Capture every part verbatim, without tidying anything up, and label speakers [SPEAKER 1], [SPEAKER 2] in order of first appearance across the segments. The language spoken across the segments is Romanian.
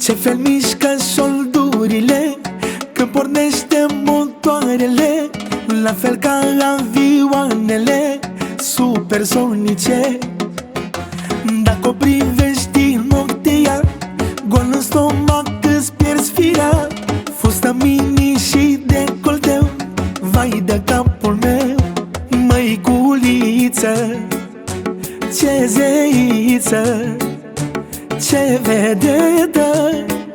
[SPEAKER 1] Ce fel mișcă șoldurile când pornește motoarele, la fel ca avioanele supersonice. Dacă o privești din ochi de ea, gol în stomac îți pierzi firea. Fustă mini și decolteu, vai de capul meu. Măiculiță, ce zeiță, ce vedetă,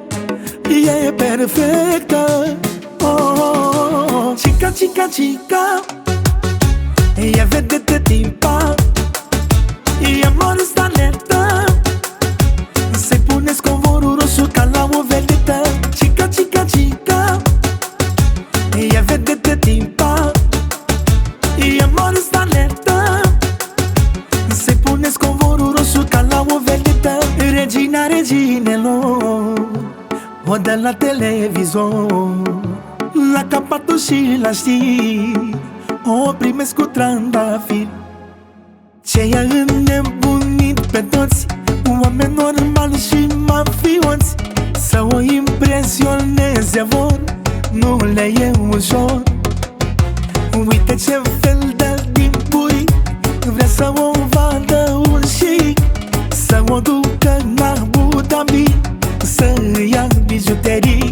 [SPEAKER 1] e perfectă. Oh, oh, oh. Chica, chica, chica, e vedetă timpa, e mare stanetă. Se pune scovorul roșu ca la o vedetă. Chica, chica, chica, e vedetă timpa, e mare stanetă. Se pune scovorul roșu ca la o vedetă. Regina reginelor, o de la televizor, la capatul și la știri, o primesc cu trandafiri. Ce i-a înnebunit pe toți, oameni normali și mafioți, să o impresioneze vor, nu le e ușor. Uite ce fel de timpuri, vrea să o vadă un șic, să o ducă în Abu Dhabi, să ia bijuterii.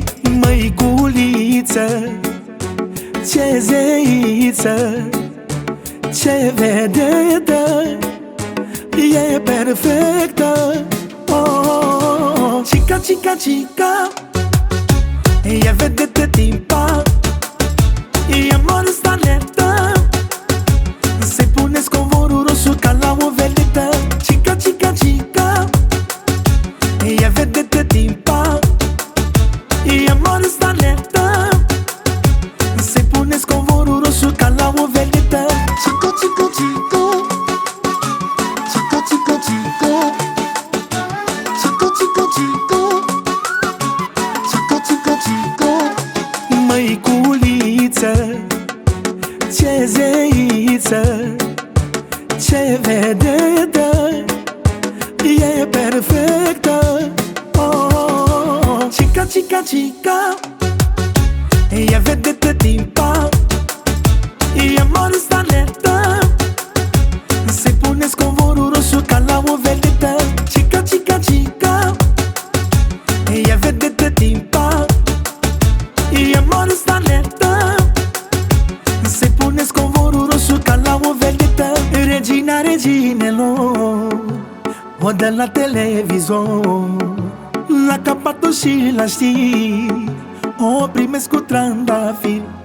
[SPEAKER 1] Măiculiță, ce zeiță, ce vedetă, e perfectă. Oh, oh, oh. Chica, chica, chica, e vedetă timpa, e mare stanetă. Se pune scovorul roșu ca la o vedetă. Chica, chica, chica, e vedetă timpa, e mare stanetă. Se pune scovorul roșu ca la o vedetă. Chica, chica, chica, chica, chica, chica, chica, chica, chica, chica, chica, chica. Măiculiță, ce zeiță, ce vedetă, e perfectă. Oh, oh, oh. Chica, chica, chica, e vedetă timpa, e mare stanetă. Se pune scovorul roșu ca la o vedetă. Chica, chica, chica, e vedetă timpa, e mare stanetă. Se pune scovorul roșu ca la o vedetă. Regina reginelor, o de la televizor, la capatul și la știri, o primesc cu trandafiri.